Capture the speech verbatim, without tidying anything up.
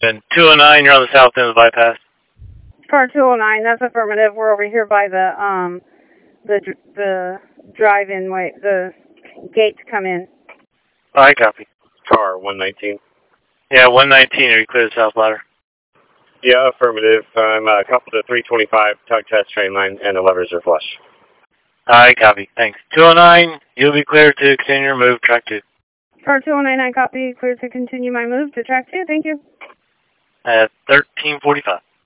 Then two oh nine, you're on the south end of the bypass. Car two oh nine, that's affirmative. We're over here by the um the the drive-in way, the gate to come in. Oh, I copy. Car one nineteen. Yeah, one nineteen, are you clear to South Ladder? Yeah, affirmative. I'm uh, coupled to three twenty-five, tug test train line, and the levers are flush. I copy, thanks. two oh nine, you'll be clear to continue your move, track two. Car two oh nine, I copy, clear to continue my move to track two, thank you. At thirteen forty-five.